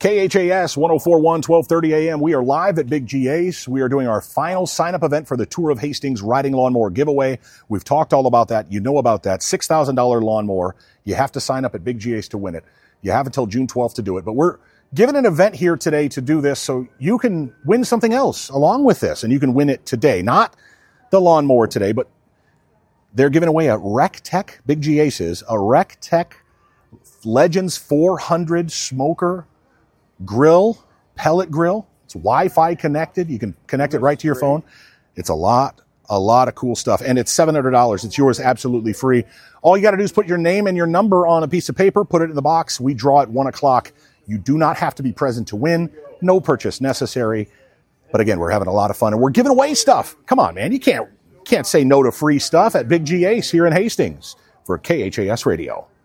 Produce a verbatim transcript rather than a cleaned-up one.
K H A S one oh four point one, twelve thirty a.m. We are live at Big G Ace. We are doing our final sign-up event for the Tour of Hastings Riding Lawnmower giveaway. We've talked all about that. You know about that. six thousand dollars lawnmower. You have to sign up at Big G Ace to win it. You have until June twelfth to do it. But we're giving an event here today to do this so you can win something else along with this, and you can win it today. Not the lawnmower today, but they're giving away a RecTech, Big G Aces, a RecTech Legends four hundred smoker grill, pellet grill. It's Wi-Fi connected. You can connect it right to your phone. It's a lot, a lot of cool stuff. And it's seven hundred dollars. It's yours absolutely free. All you got to do is put your name and your number on a piece of paper, put it in the box. We draw at one o'clock. You do not have to be present to win. No purchase necessary. But again, we're having a lot of fun and we're giving away stuff. Come on, man. You can't, can't say no to free stuff at Big G Ace here in Hastings for K H A S Radio.